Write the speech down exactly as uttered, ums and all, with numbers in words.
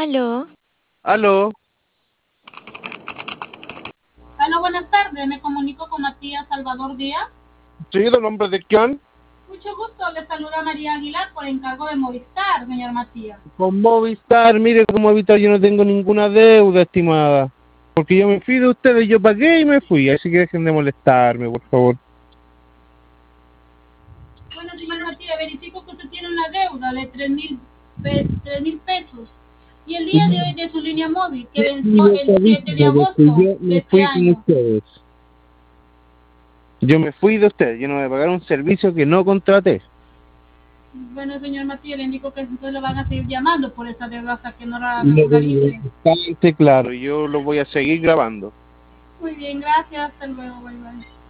Aló, Aló, Hola, buenas tardes. Me comunico con Matías Salvador Díaz. ¿sí, de nombre de quién? Mucho gusto. Le saluda María Aguilar por encargo de Movistar, señor Matías. Con Movistar, mire, con Movistar yo no tengo ninguna deuda, estimada. Porque yo me fui de ustedes, yo pagué y me fui, así que dejen de molestarme, por favor. Bueno, señor Matías, verifico que usted tiene una deuda de tres mil pe tres mil pesos. Y el día de hoy de su línea móvil, que venció el siete de agosto Yo de me este fui con año. ustedes. Yo me fui de ustedes, yo no me pagaron un servicio que no contraté. Bueno, señor Matías, le indico que entonces le van a seguir llamando por esa deuda hasta que no la Lo tengo regularice. bastante claro, yo lo voy a seguir grabando. Muy bien, gracias. Hasta luego. Bye, bye.